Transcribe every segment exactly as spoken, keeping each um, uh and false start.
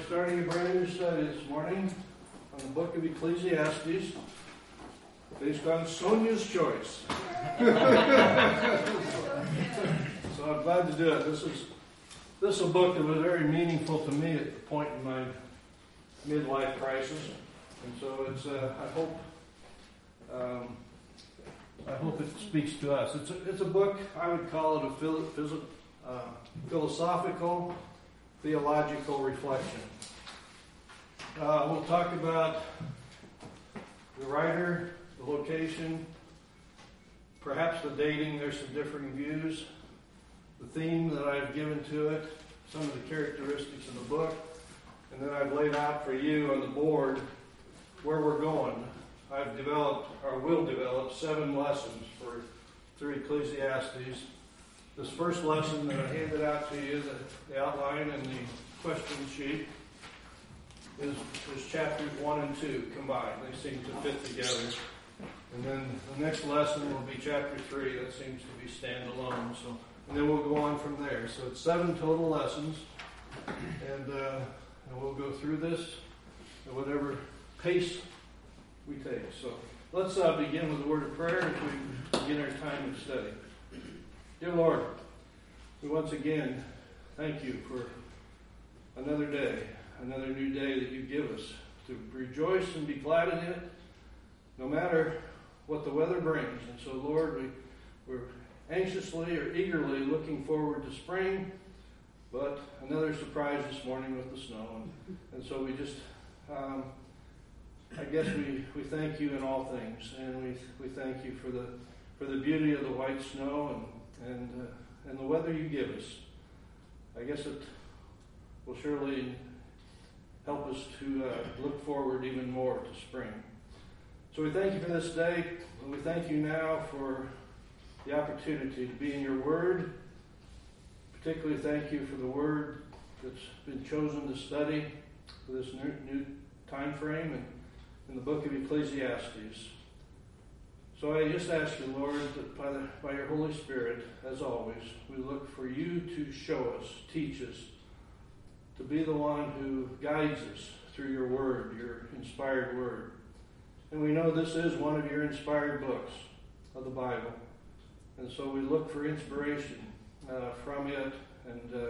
starting a brand new study this morning on the book of Ecclesiastes, based on Sonia's choice. So I'm glad to do it. This is this is a book that was very meaningful to me at the point in my midlife crisis, and so it's. Uh, I hope. Um, I hope it speaks to us. It's a, it's a book. I would call it a philo- phys- uh, philosophical, theological reflection. Uh, we'll talk about the writer, the location, perhaps the dating. There's some differing views. The theme that I've given to it, some of the characteristics of the book, and then I've laid out for you on the board where we're going. I've developed, or will develop, seven lessons for through Ecclesiastes. This first lesson that I handed out to you, the, the outline and the question sheet, is, is chapters one and two combined. They seem to fit together. And then the next lesson will be chapter three. That seems to be standalone. So, and then we'll go on from there. So it's seven total lessons, and, uh, and we'll go through this at whatever pace we take. So let's uh, begin with a word of prayer as we begin our time of study. Dear Lord, we once again thank you for another day, another new day that you give us to rejoice and be glad in it, no matter what the weather brings. And so, Lord, we, we're anxiously or eagerly looking forward to spring, but another surprise this morning with the snow. And, and so we just... Um, I guess we, we thank you in all things, and we we thank you for the for the beauty of the white snow and and uh, and the weather you give us. I guess it will surely help us to uh, look forward even more to spring. So we thank you for this day, and we thank you now for the opportunity to be in your Word. Particularly thank you for the Word that's been chosen to study for this new, new time frame and in the book of Ecclesiastes. So I just ask you, Lord, that by, the, by your Holy Spirit, as always, we look for you to show us, teach us, to be the one who guides us through your word, your inspired word. And we know this is one of your inspired books of the Bible. And so we look for inspiration uh, from it and uh,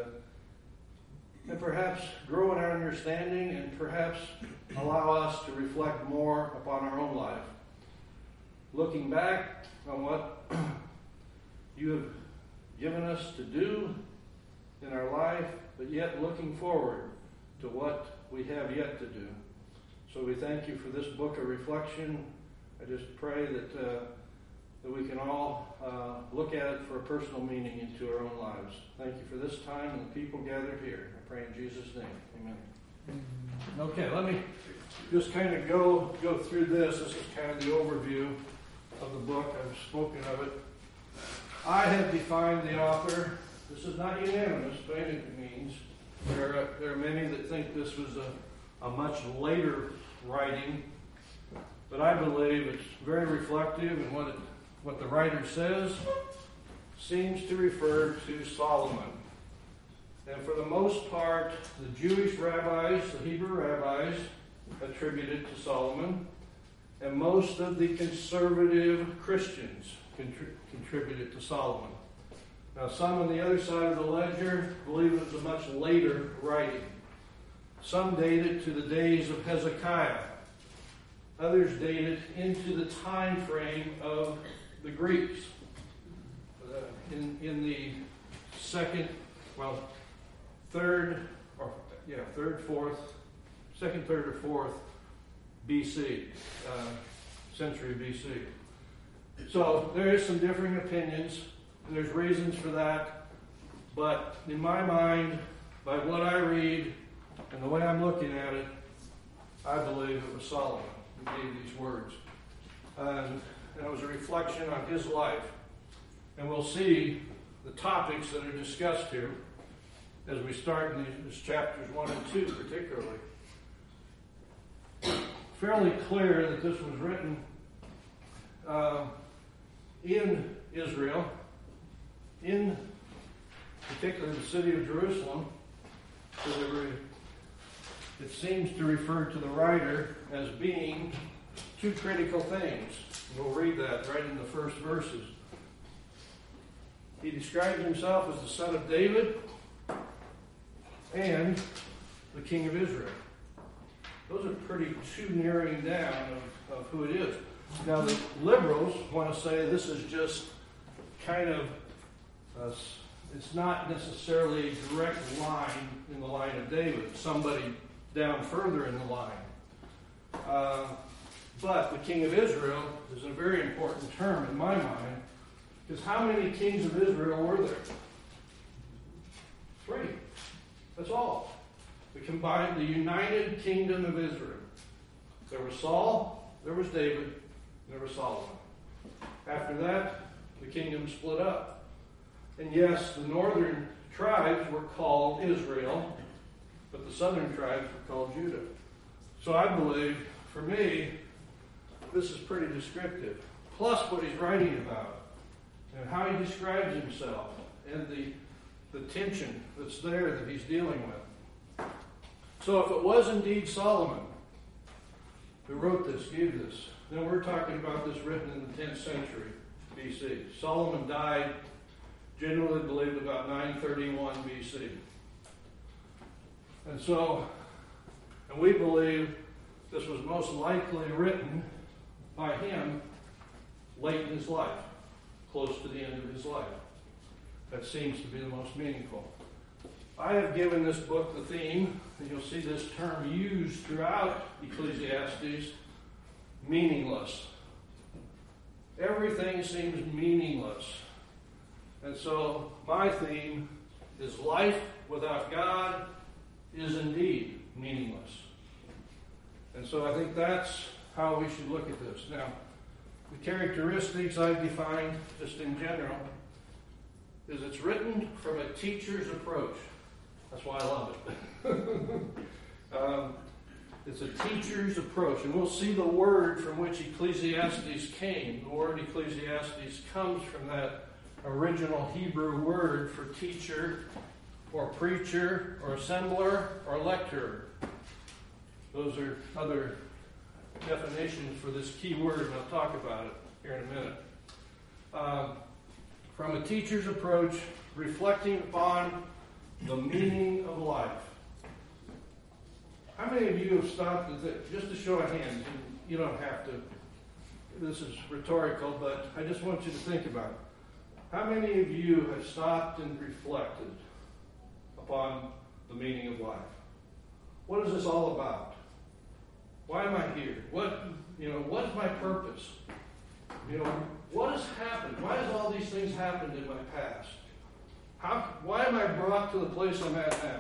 and perhaps grow in our understanding and perhaps allow us to reflect more upon our own life. Looking back on what you have given us to do in our life, but yet looking forward to what we have yet to do. So we thank you for this book of reflection. I just pray that uh, that we can all uh, look at it for a personal meaning into our own lives. Thank you for this time and the people gathered here. I pray in Jesus' name. Amen. Okay, let me just kind of go go through this. This is kind of the overview of the book. I've spoken of it. I have defined the author. This is not unanimous by any means. There are, there are many that think this was a, a much later writing, but I believe it's very reflective, and what it, what the writer says seems to refer to Solomon. And for the most part, the Jewish rabbis, the Hebrew rabbis, attribute it to Solomon, and most of the conservative Christians contri- contribute it to Solomon. Now, some on the other side of the ledger believe it was a much later writing. Some date it to the days of Hezekiah. Others date it into the time frame of the Greeks. Uh, in, in the second, well, third, or yeah, third, fourth, second, third, or fourth B C, uh, century B C. So there is some differing opinions. There's reasons for that, but in my mind, by what I read and the way I'm looking at it, I believe it was Solomon who gave these words. And it was a reflection on his life. And we'll see the topics that are discussed here as we start in these chapters one and two particularly. Fairly clear that this was written uh, in Israel, in particularly the city of Jerusalem. So there were it seems to refer to the writer as being two critical things. We'll read that right in the first verses. He describes himself as the son of David and the king of Israel. Those are pretty two narrowing down of, of who it is. Now, the liberals want to say this is just kind of, uh, it's not necessarily a direct line in the line of David, somebody down further in the line. Uh, but the king of Israel is a very important term in my mind, because how many kings of Israel were there? Three. That's all. We combined the united kingdom of Israel. There was Saul, there was David, and there was Solomon. After that, the kingdom split up. And yes, the northern tribes were called Israel, but the southern tribes were called Judah. So I believe, for me, this is pretty descriptive. Plus what he's writing about, and how he describes himself, and the, the tension that's there that he's dealing with. So if it was indeed Solomon who wrote this, gave this, then we're talking about this written in the tenth century B C. Solomon died, generally believed, about nine thirty-one B C. And so, and we believe this was most likely written by him late in his life, close to the end of his life. That seems to be the most meaningful. I have given this book the theme, and you'll see this term used throughout Ecclesiastes, meaningless. Everything seems meaningless. And so my theme is life without God is indeed meaningless. And so I think that's how we should look at this. Now, the characteristics I've defined, just in general, is it's written from a teacher's approach. That's why I love it. um, it's a teacher's approach. And we'll see the word from which Ecclesiastes came. The word Ecclesiastes comes from that original Hebrew word for teacher, or preacher, or assembler, or lecturer. Those are other definitions for this key word, and I'll talk about it here in a minute. Um, from a teacher's approach, reflecting upon the meaning of life. How many of you have stopped, just to show of hands, and you don't have to, this is rhetorical, but I just want you to think about it. How many of you have stopped and reflected upon the meaning of life? What is this all about? Why am I here? What, you know, what is my purpose? You know, what has happened? Why has all these things happened in my past? How, why am I brought to the place I'm at now?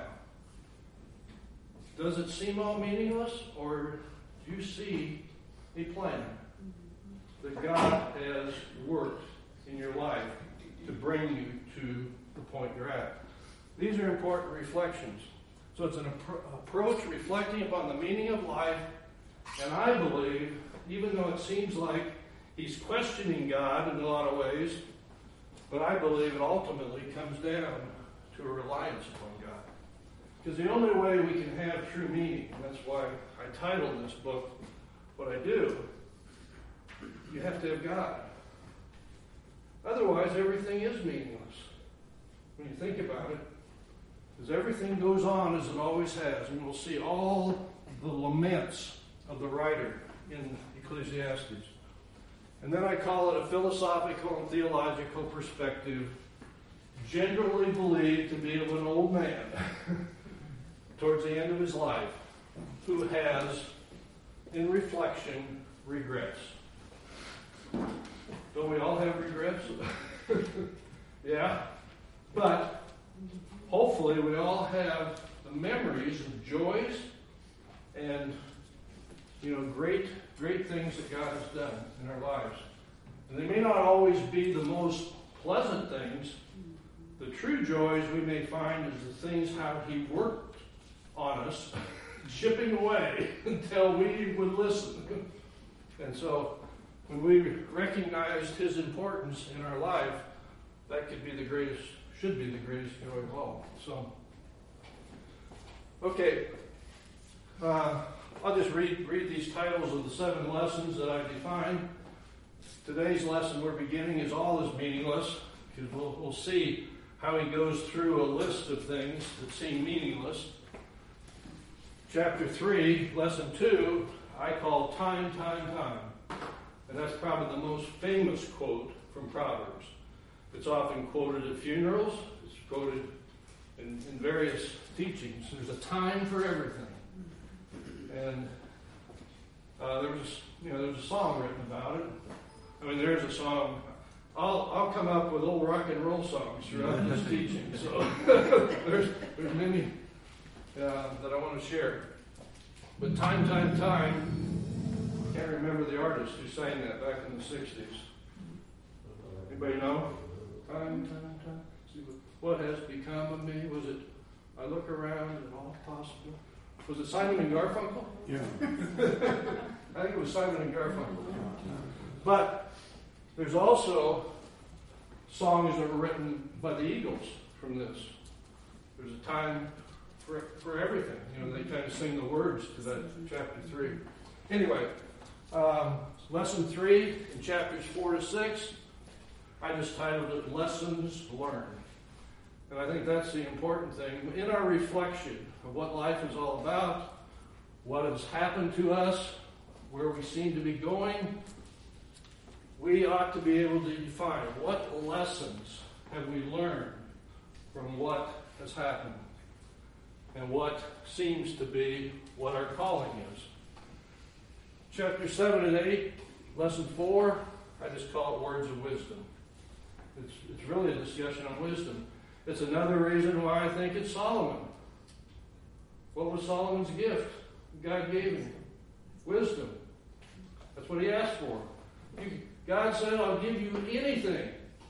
Does it seem all meaningless, or do you see a plan that God has worked in your life to bring you to the point you're at? These are important reflections. So it's an appro- approach reflecting upon the meaning of life, and I believe, even though it seems like he's questioning God in a lot of ways, but I believe it ultimately comes down to a reliance upon God. Because the only way we can have true meaning, and that's why I titled this book what I do, you have to have God. Otherwise, everything is meaningless. When you think about it, because everything goes on as it always has, and we'll see all the laments of the writer in Ecclesiastes. And then I call it a philosophical and theological perspective, generally believed to be of an old man towards the end of his life, who has, in reflection, regrets. Don't we all have regrets? Yeah. But hopefully we all have the memories of joys and, you know, great, great things that God has done in our lives. And they may not always be the most pleasant things. The true joys we may find is the things how he worked on us, chipping away until we would listen. And so when we recognized his importance in our life, that could be the greatest, should be the greatest joy of all. So, okay. Uh, I'll just read, read these titles of the seven lessons that I've defined. Today's lesson we're beginning is All is Meaningless, because we'll, we'll see how he goes through a list of things that seem meaningless. Chapter three, lesson two, I call Time, Time, Time. And that's probably the most famous quote from Proverbs. It's often quoted at funerals. It's quoted in, in various teachings. There's a time for everything. And uh, there was, you know, there's a song written about it. I mean, there's a song. I'll I'll come up with old rock and roll songs throughout this teaching. So there's there's many uh, that I want to share. But time, time, time. I can't remember the artist who sang that back in the sixties. Anybody know? Time, time, time. See what, what has become of me? Was it? I look around and all possible. Was it Simon and Garfunkel? Yeah. I think it was Simon and Garfunkel. But there's also songs that were written by the Eagles from this. There's a time for, for everything. You know, they kind of sing the words to that chapter three. Anyway, um, lesson three in chapters four to six, I just titled it Lessons Learned. And I think that's the important thing. In our reflection of what life is all about, what has happened to us, where we seem to be going, we ought to be able to define what lessons have we learned from what has happened and what seems to be what our calling is. Chapter seven and eight, lesson four, I just call it Words of Wisdom. It's, it's really a discussion on wisdom. It's another reason why I think it's Solomon. What was Solomon's gift? God gave him wisdom. That's what he asked for. He, God said, I'll give you anything.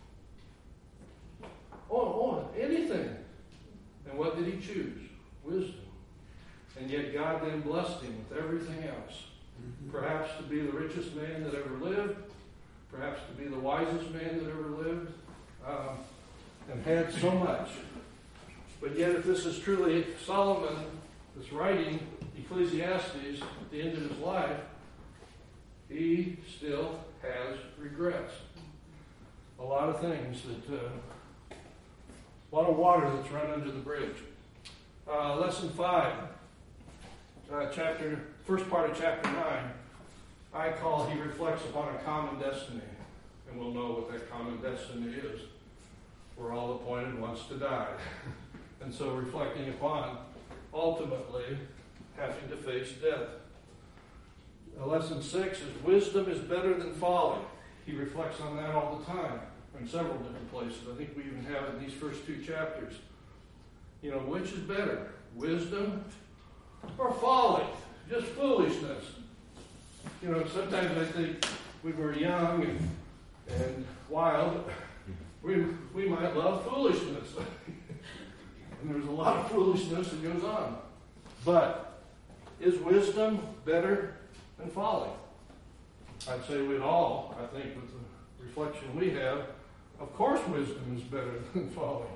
Oh, oh, anything. And what did he choose? Wisdom. And yet God then blessed him with everything else. Mm-hmm. Perhaps to be the richest man that ever lived. Perhaps to be the wisest man that ever lived. Um, and had so much. But yet if this is truly Solomon that's writing Ecclesiastes at the end of his life, he still has regrets. A lot of things that, uh, a lot of water that's run under the bridge. Uh, lesson five, uh, chapter, first part of chapter nine, I call He Reflects Upon a Common Destiny. And we'll know what that common destiny is. We're all appointed once to die. And so reflecting upon, ultimately, having to face death. Uh, lesson six is wisdom is better than folly. He reflects on that all the time in several different places. I think we even have in these first two chapters. You know, which is better, wisdom or folly? Just foolishness. You know, sometimes I think when we're young and, and wild, we, we might love foolishness. And there's a lot of foolishness that goes on. But is wisdom better than folly? I'd say we'd all, I think, with the reflection we have, of course wisdom is better than folly.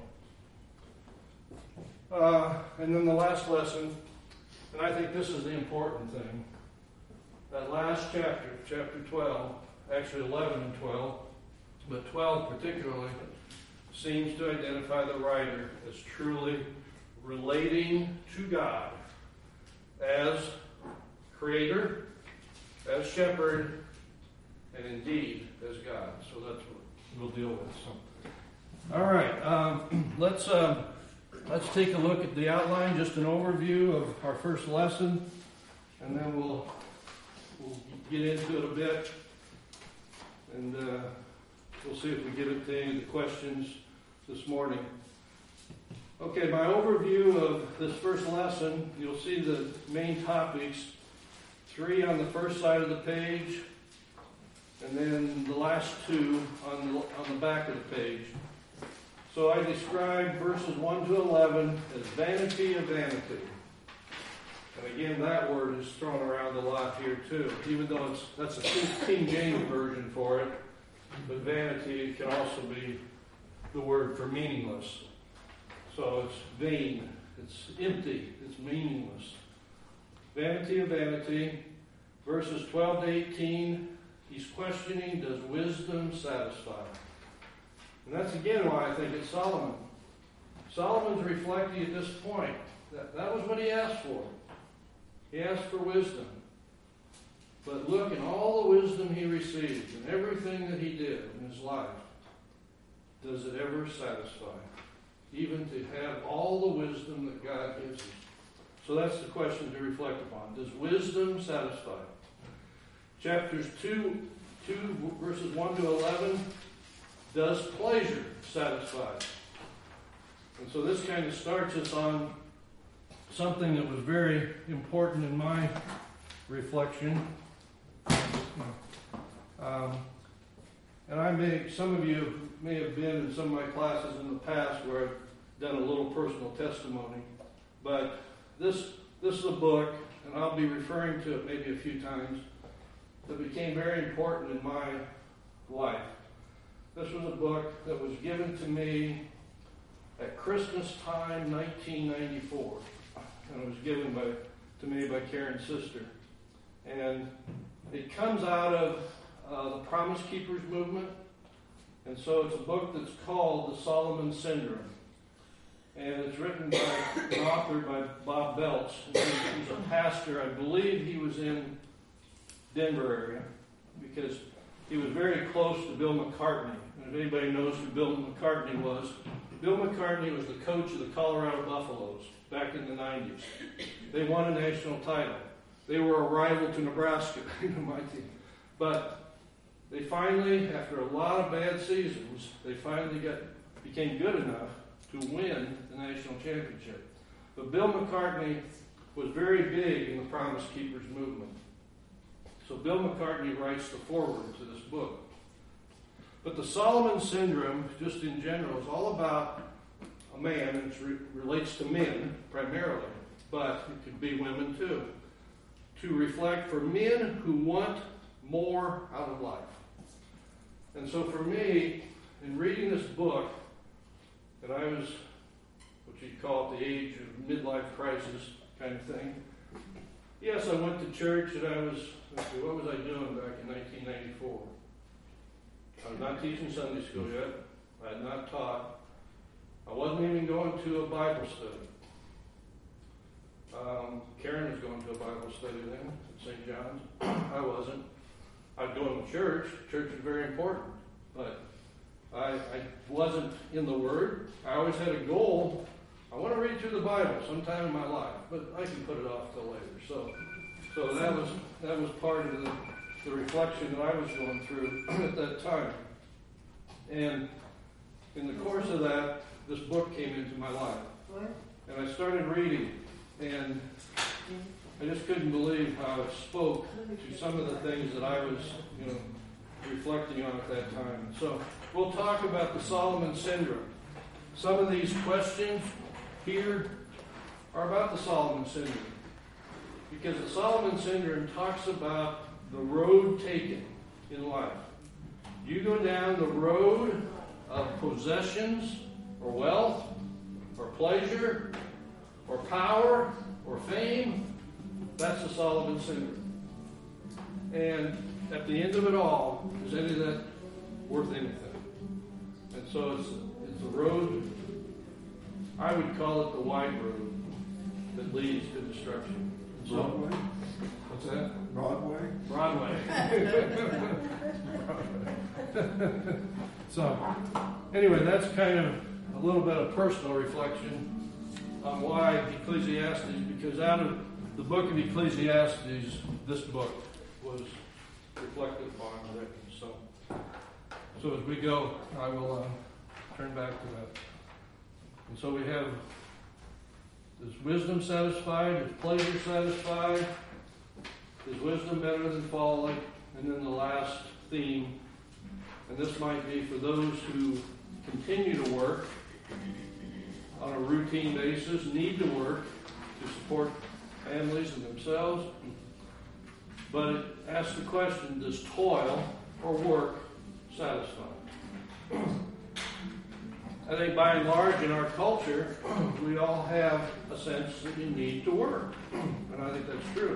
Uh, and then the last lesson, and I think this is the important thing, that last chapter, chapter twelve, actually eleven and twelve, but twelve particularly, seems to identify the writer as truly relating to God as creator, as shepherd, and indeed as God. So that's what we'll deal with. So, all right, um, let's um, let's take a look at the outline, just an overview of our first lesson, and then we'll we'll get into it a bit, and uh, we'll see if we get into any of the questions this morning. Okay, my overview of this first lesson, you'll see the main topics, three on the first side of the page, and then the last two on the, on the back of the page. So I described verses one to eleven as vanity of vanity. And again, that word is thrown around a lot here too, even though it's that's a King James version for it. But vanity can also be the word for meaningless. So it's vain, it's empty, it's meaningless. Vanity of Vanity, verses twelve to eighteen, he's questioning, does wisdom satisfy? And that's again why I think it's Solomon. Solomon's reflecting at this point that that was what he asked for. He asked for wisdom. But look, in all the wisdom he received and everything that he did in his life, does it ever satisfy? Even to have all the wisdom that God gives us. So that's the question to reflect upon. Does wisdom satisfy? Chapters two, two verses one to eleven, does pleasure satisfy? And so this kind of starts us on something that was very important in my reflection. Um, and I may, some of you may have been in some of my classes in the past where I've done a little personal testimony. But this this is a book, and I'll be referring to it maybe a few times, that became very important in my life. This was a book that was given to me at Christmas time, nineteen ninety-four. And it was given by to me by Karen's sister. And it comes out of uh, the Promise Keepers movement. And so it's a book that's called The Solomon Syndrome. And it's written by an author by Bob Belts. He's a pastor. I believe he was in Denver area because he was very close to Bill McCartney. And if anybody knows who Bill McCartney was, Bill McCartney was the coach of the Colorado Buffaloes back in the nineties. They won a national title. They were a rival to Nebraska, my team. But they finally, after a lot of bad seasons, they finally got became good enough to win the national championship. But Bill McCartney was very big in the Promise Keepers movement. So Bill McCartney writes the foreword to this book. But the Solomon Syndrome, just in general, is all about a man, and it re- relates to men primarily, but it could be women too, to reflect for men who want more out of life. And so for me, in reading this book, that I was, what you'd call at the age of midlife crisis kind of thing. Yes, I went to church, and I was, let's see, what was I doing back in nineteen ninety-four? I was not teaching Sunday school yet. I had not taught. I wasn't even going to a Bible study. Um, Karen was going to a Bible study then at Saint John's. I wasn't. I'd go to church. Church is very important. But I, I wasn't in the Word. I always had a goal. I want to read through the Bible sometime in my life, but I can put it off till later. So, so that was that was part of the, the reflection that I was going through at that time. And in the course of that, this book came into my life, and I started reading, and I just couldn't believe how it spoke to some of the things that I was, you know, reflecting on at that time. So we'll talk about the Solomon Syndrome. Some of these questions here are about the Solomon Syndrome. Because the Solomon Syndrome talks about the road taken in life. You go down the road of possessions or wealth or pleasure or power or fame. That's the Solomon Syndrome. And at the end of it all, is any of that worth anything? And so it's, it's a road, I would call it the wide road that leads to destruction. So, Broadway? What's that? Broadway? Broadway. So, anyway, that's kind of a little bit of personal reflection on why Ecclesiastes, because out of the book of Ecclesiastes, this book was reflected upon and written. So, so as we go, I will uh, turn back to that. And so we have, is wisdom satisfied? Is pleasure satisfied? Is wisdom better than folly? And then the last theme, and this might be for those who continue to work on a routine basis, need to work to support families and themselves. But it asks the question, does toil or work satisfy? I think by and large in our culture, we all have a sense that you need to work. And I think that's true.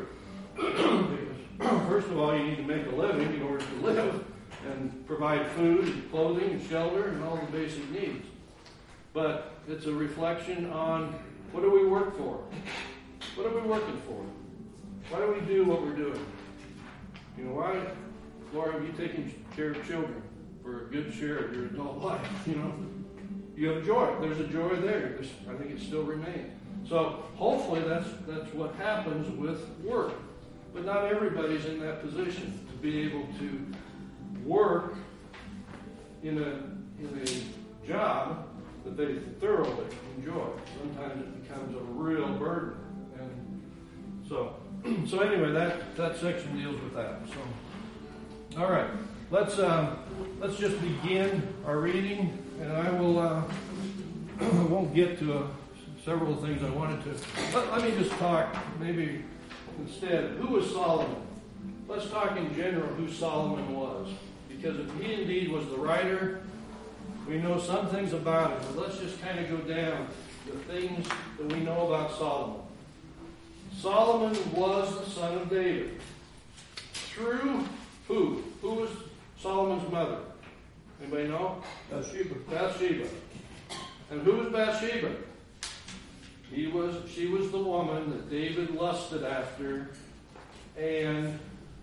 of all, you need to make a living in order to live and provide food and clothing and shelter and all the basic needs. But it's a reflection on, what do we work for? What are we working for? Why do we do what we're doing? You know, why, Laura, have you taken care of children for a good share of your adult life? You know, you have joy. There's a joy there. There's, I think it still remains. So hopefully that's that's what happens with work. But not everybody's in that position to be able to work in a in a job that they thoroughly enjoy. Sometimes it becomes a real burden. And so so anyway, that, that section deals with that. So all right. Let's um, let's just begin our reading, and I will uh, I won't get to uh, several things I wanted to. Let, let me just talk maybe instead. Who was Solomon? Let's talk in general who Solomon was, because if he indeed was the writer, we know some things about it. But let's just kind of go down the things that we know about Solomon. Solomon was the son of David. Through who? Who was Solomon's mother? Anybody know? Bathsheba. Bathsheba. And who was Bathsheba? He was. She was the woman that David lusted after and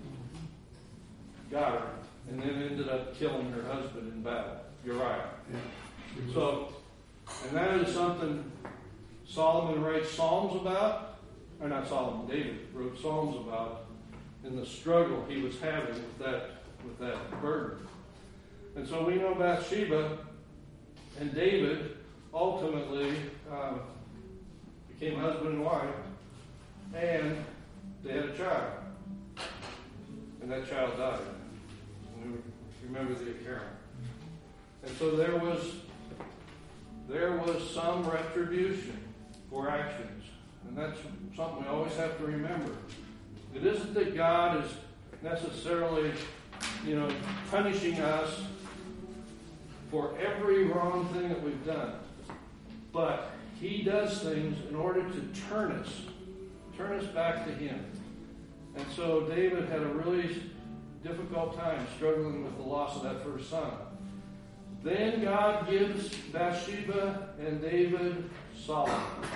got her, and then ended up killing her husband in battle, Uriah. Yeah. So, and that is something Solomon writes Psalms about, or not Solomon, David wrote Psalms about in the struggle he was having with that with that burden. And so we know Bathsheba and David ultimately uh, became husband and wife, and they had a child. And that child died. And we remember the account. And so there was there was some retribution for actions. And that's something we always have to remember. It isn't that God is necessarily, you know, punishing us for every wrong thing that we've done. But he does things in order to turn us, turn us back to him. And so David had a really difficult time struggling with the loss of that first son. Then God gives Bathsheba and David Solomon.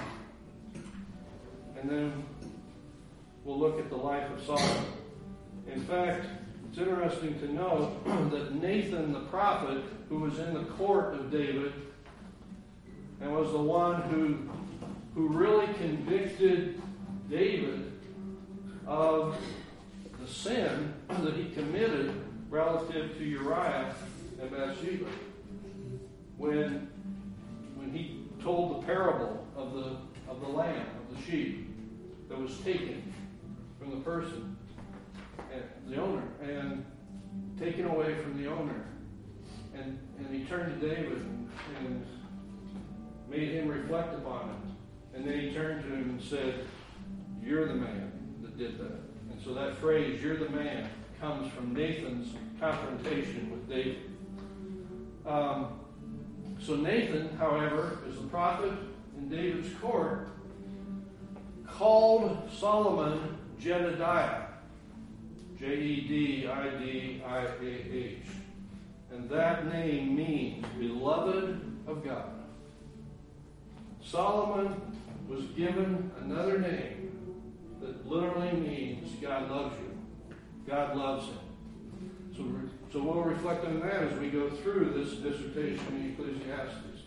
And then we'll look at the life of Solomon. In fact, it's interesting to note that Nathan the prophet, who was in the court of David and was the one who, who really convicted David of the sin that he committed relative to Uriah and Bathsheba, when when he told the parable of the of the lamb, of the sheep that was taken from the person and the owner and taken away from the owner, and and he turned to David and, and made him reflect upon it, and then he turned to him and said, "You're the man that did that." And so that phrase, "you're the man," comes from Nathan's confrontation with David. Um, so Nathan, however, is the prophet in David's court, called Solomon Jedediah, J E D I D I A H. And that name means beloved of God. Solomon was given another name that literally means God loves you. God loves him. So, so we'll reflect on that as we go through this dissertation in Ecclesiastes.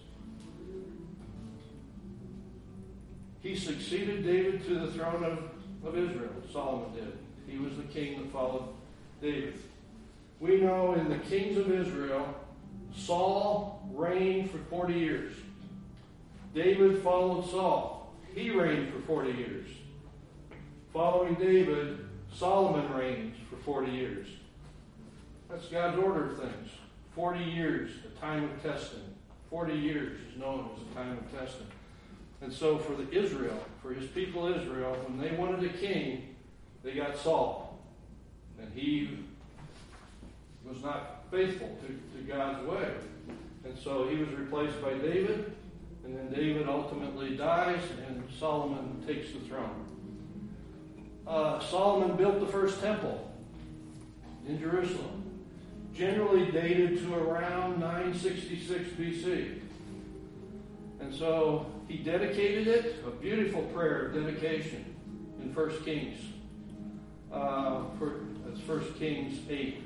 He succeeded David to the throne of, of Israel. Solomon did. He was the king that followed David. We know in the kings of Israel, Saul reigned for forty years. David followed Saul. He reigned for forty years. Following David, Solomon reigns for forty years. That's God's order of things. forty years, a time of testing. forty years is known as a time of testing. And so for the Israel, for his people Israel, when they wanted a king, they got Saul. And he was not faithful to, to God's way. And so he was replaced by David, and then David ultimately dies, and Solomon takes the throne. Uh, Solomon built the first temple. in Jerusalem, generally dated to around nine sixty-six B C. And so he dedicated it, a beautiful prayer of dedication in First Kings. Uh, for, that's First Kings eight.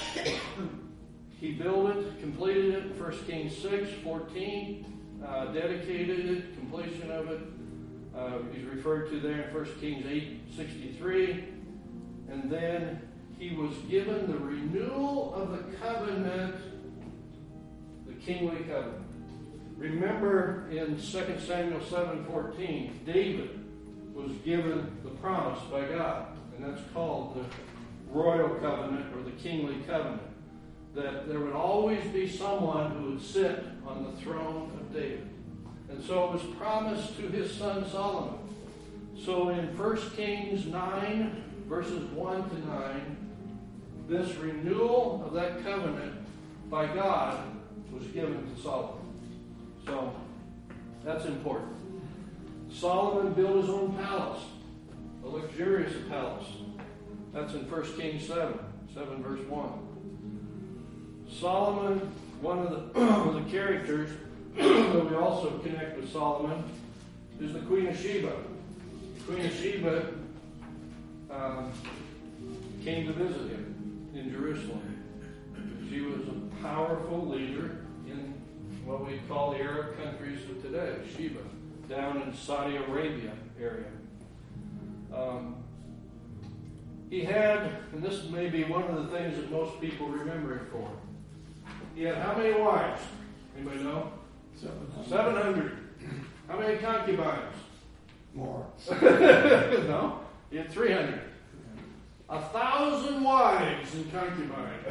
He built it, completed it in First Kings six, fourteen, uh, dedicated it, completion of it. Uh, he's referred to there in First Kings eight, sixty-three. And then he was given the renewal of the covenant, the kingly covenant. Remember in Second Samuel seven, fourteen, David was given the promise by God, and that's called the royal covenant or the kingly covenant, that there would always be someone who would sit on the throne of David. And so it was promised to his son Solomon. So in First Kings nine, verses one to nine, this renewal of that covenant by God was given to Solomon. So that's important. Solomon built his own palace, a luxurious palace. That's in First Kings seven, seven verse one. Solomon, one of the, one of the characters that we also connect with Solomon is the Queen of Sheba. The Queen of Sheba um, came to visit him in Jerusalem. She was a powerful leader in what we call the Arab countries of today, Sheba, down in Saudi Arabia area. Um, he had, and this may be one of the things that most people remember him for, he had how many wives? Anybody know? seven hundred. How many concubines? More. No, he had three hundred. A thousand wives and concubines.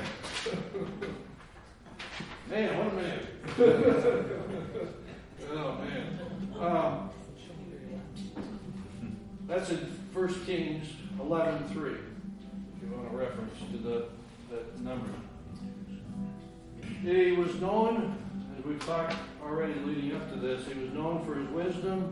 Man, what a man. Oh, man. Um, that's in First Kings eleven three, if you want a reference to the that number. He was known, as we've talked already leading up to this, he was known for his wisdom.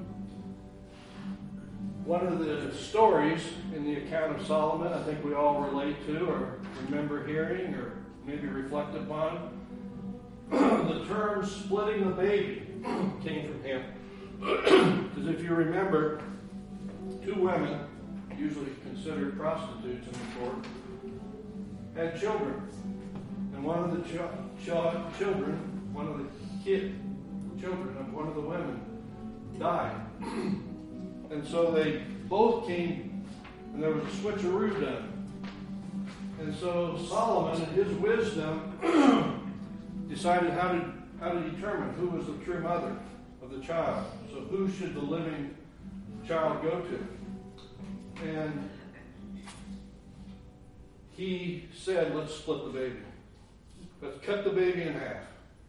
One of the stories in the account of Solomon, I think we all relate to or remember hearing or maybe reflect upon. The term splitting the baby came from him. Because if you remember, two women, usually considered prostitutes in the court, had children. And one of the ch- ch- children, one of the kid children of one of the women died. And so they both came, and there was a switcheroo done. And so Solomon, in his wisdom, decided how to how to determine who was the true mother of the child. So who should the living child go to? And he said, let's split the baby. Let's cut the baby in half.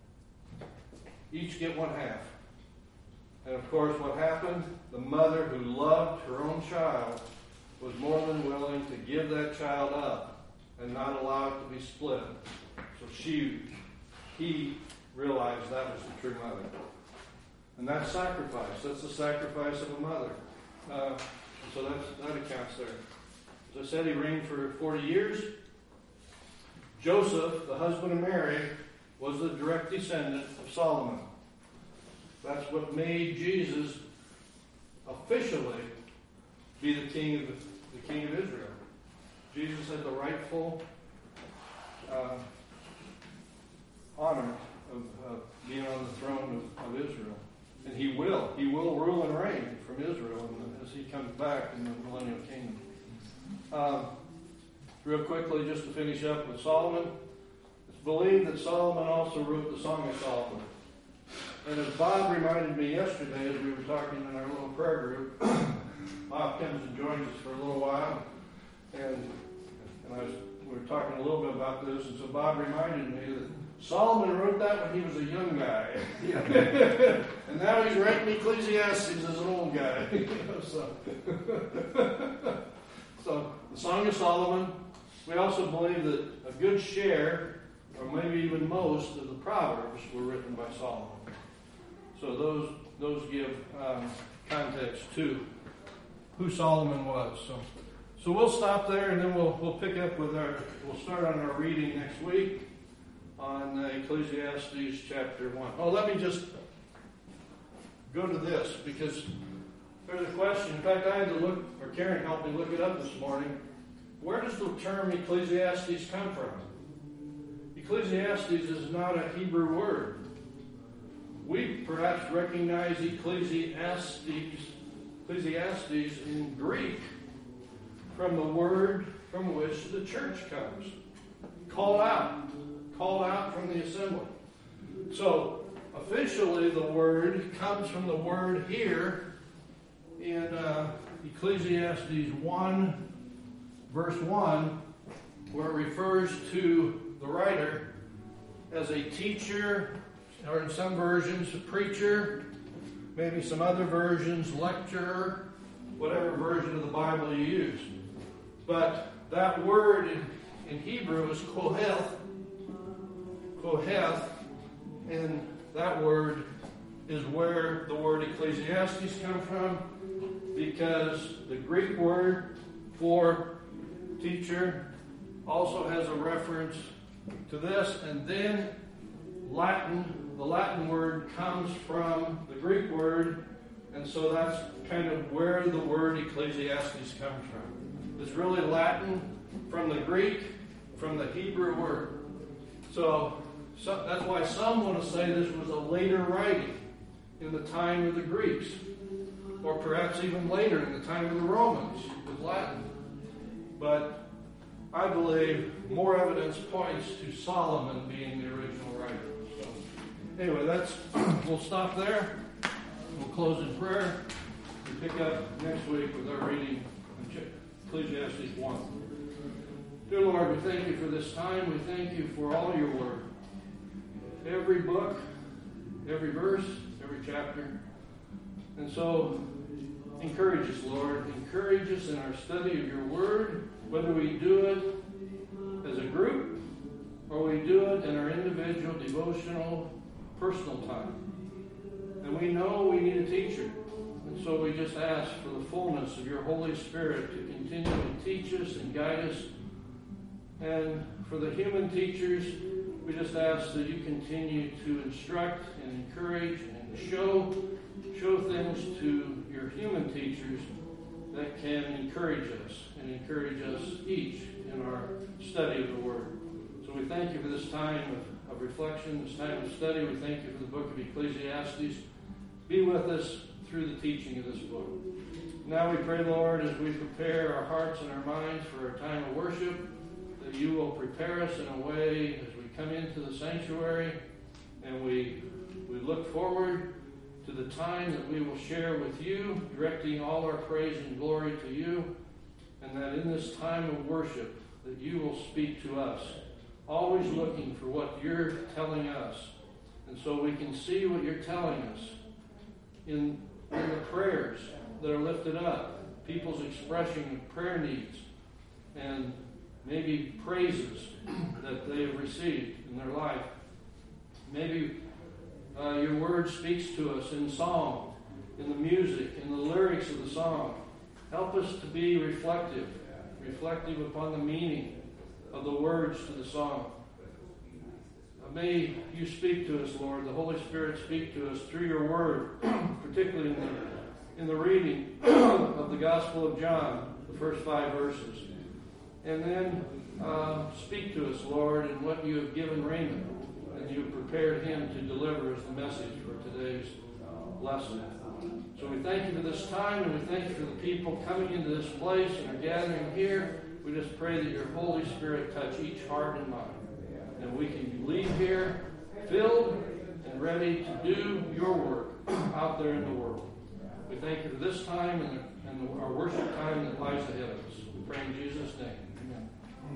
Each get one half. And of course, what happened? The mother who loved her own child was more than willing to give that child up and not allow it to be split. So she, he realized that was the true mother. And that's sacrifice. That's the sacrifice of a mother. Uh, so that's, that accounts there. As I said, he reigned for forty years. Joseph, the husband of Mary, was the direct descendant of Solomon. That's what made Jesus officially be the king of the, the king of Israel. Jesus had the rightful uh, honor of uh, being on the throne of, of Israel. And he will. He will rule and reign from Israel as he comes back in the millennial kingdom. Um, real quickly, just to finish up with Solomon, it's believed that Solomon also wrote the Song of Solomon. And as Bob reminded me yesterday as we were talking in our little prayer group, Bob comes and joins us for a little while, and, and I was, we were talking a little bit about this, and so Bob reminded me that Solomon wrote that when he was a young guy. And now he's writing Ecclesiastes as an old guy. You know, so. So, the Song of Solomon. We also believe that a good share, or maybe even most, of the Proverbs were written by Solomon. So those those give um, context to who Solomon was. So So we'll stop there, and then we'll we'll pick up with our, we'll start on our reading next week on uh, Ecclesiastes chapter one. Oh, let me just go to this, because there's a question. In fact, I had to look, or Karen helped me look it up this morning. Where does the term Ecclesiastes come from? Ecclesiastes is not a Hebrew word. We perhaps recognize Ecclesiastes, Ecclesiastes in Greek from the word from which the church comes. Call out. Called out from the assembly. So, officially the word comes from the word here in uh, Ecclesiastes one, verse one, where it refers to the writer as a teacher, or in some versions, a preacher, maybe some other versions, lecturer, whatever version of the Bible you use. But that word in, in Hebrew is koheth, koheth, and that word is where the word Ecclesiastes comes from, because the Greek word for teacher also has a reference to this, and then Latin, the Latin word comes from the Greek word, and so that's kind of where the word Ecclesiastes comes from. It's really Latin from the Greek, from the Hebrew word. So, so that's why some want to say this was a later writing in the time of the Greeks, or perhaps even later in the time of the Romans with Latin. But I believe more evidence points to Solomon being the original writer. So, anyway, that's we'll stop there. We'll close in prayer and pick up next week with our reading of Ecclesiastes one. Dear Lord, we thank you for this time. We thank you for all your word. Every book, every verse, every chapter. And so, encourage us, Lord. Encourage us in our study of your word, whether we do it as a group or we do it in our individual, devotional, personal time. And we know we need a teacher. And so we just ask for the fullness of your Holy Spirit to continue to teach us and guide us. And for the human teachers, we just ask that you continue to instruct and encourage and show, show things to your human teachers that can encourage us and encourage us each in our study of the Word. So we thank you for this time of, of reflection, this time of study. We thank you for the book of Ecclesiastes. Be with us through the teaching of this book. Now we pray, Lord, as we prepare our hearts and our minds for a time of worship, that you will prepare us in a way as we come into the sanctuary and we, we look forward to the time that we will share with you, directing all our praise and glory to you, and that in this time of worship that you will speak to us, always looking for what you're telling us. And so we can see what you're telling us in, in the prayers that are lifted up, people's expression of prayer needs, and maybe praises that they have received in their life. Maybe uh, your word speaks to us in song, in the music, in the lyrics of the song. Help us to be reflective, reflective upon the meaning of the words to the song. Uh, may you speak to us, Lord. The Holy Spirit speak to us through your word, particularly in the, in the reading of the Gospel of John, the first five verses. And then uh, speak to us, Lord, in what you have given Raymond, and you have prepared him to deliver as the message for today's lesson. So we thank you for this time, and we thank you for the people coming into this place and are gathering here. We just pray that your Holy Spirit touch each heart and mind, and we can leave here filled and ready to do your work out there in the world. We thank you for this time and, the, and the, our worship time that lies ahead of us. We pray in Jesus' name.